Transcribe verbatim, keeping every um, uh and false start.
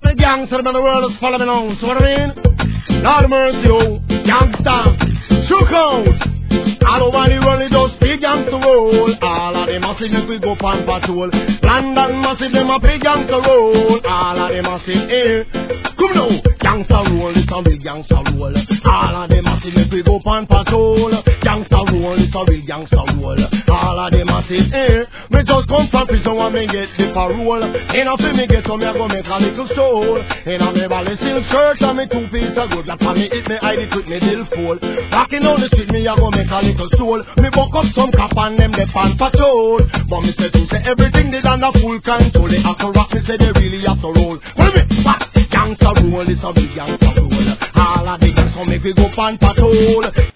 the gangster, but the world is following on. So what I mean? Lord mercy, oh, gangster, shook out. All over the world, it just big gangster roll. All of them massive, if we go on patrol. London massive, them a big gangster roll. All of them massive, eh. Come now, gangster roll, it's a big gangster roll. All of them massive, if we go on patrol. Gangster roll, it's a big gangster roll. All of them massive, eh. Me just come from prison when me get the parole. And after me get some, me go make a little soul. And I'm a valley silk shirt and me two piece of good. Like for me, it me hide it with me little fool. Walking down the street, me a go make a little soul. Me buck up some cap and them they pan patrol. But me say to say everything they done a full control. They have to rock, me say they really have to roll. Well me, what? Gangster roll, it's a big gangster roll. All of the gangsters make we go pan patrol.